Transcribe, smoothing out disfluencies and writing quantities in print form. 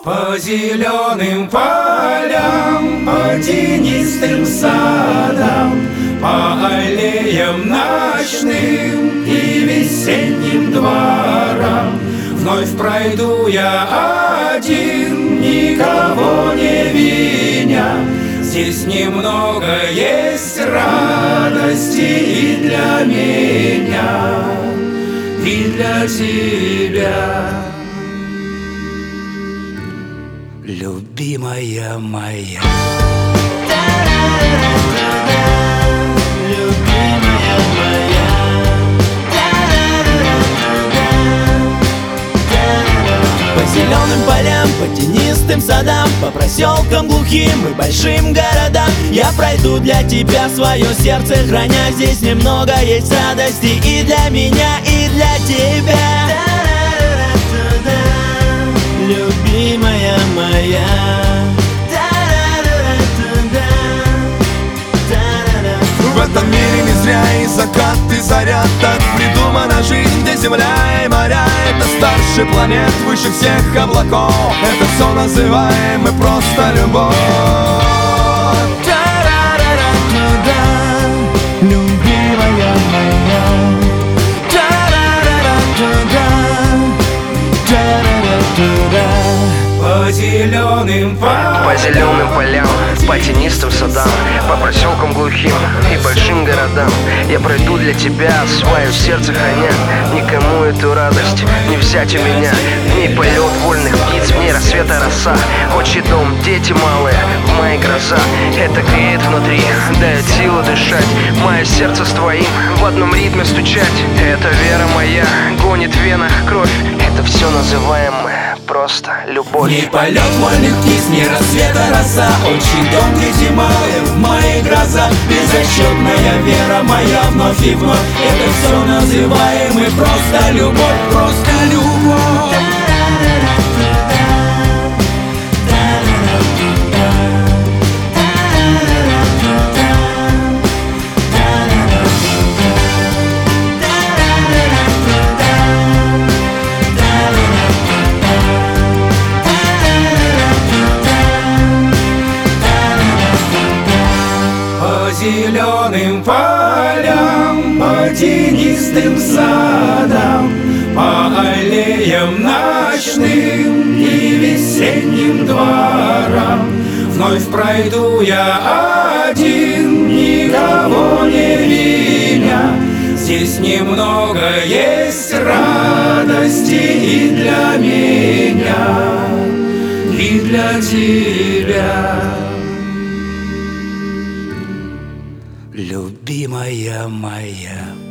По зеленым полям, по тенистым садам, по аллеям ночным и весенним дворам вновь пройду я один, никого не виня. Здесь немного есть радости и для меня, и для тебя, любимая моя. Любимая моя. По зеленым полям, по тенистым садам, по проселкам глухим и большим городам я пройду для тебя свое сердце, храня. Здесь немного есть радости и для меня, и для тебя, любимая моя. В этом мире не зря и закат, и заря. Так придумана жизнь, где земля и моря. Это старше планет, выше всех облаков. Это все называем мы просто любовь. Любимая моя. По зеленым По зеленым полям, по тенистым садам, по проселкам глухим и большим городам я пройду для тебя, свое сердце храня. Никому эту радость не взять у меня. В ней полет вольных птиц, в ней рассвета роса. Отчий дом, дети малые, в моей гроза. Это греет внутри, дает силу дышать. Мое сердце с твоим в одном ритме стучать. Это вера моя, гонит в венах кровь. Это все называем мы просто любовь. Не полет вольных птиц, не рассвета роса. Отчий дом, дети малые, в моей гроза. Беззащитная вера моя вновь и вновь. Это все называем мы просто любовь, просто любовь. По зеленым полям, по тенистым садам, по аллеям ночным и весенним дворам вновь пройду я один, никого не виня. Здесь немного есть радости и для меня, и для тебя, любимая моя.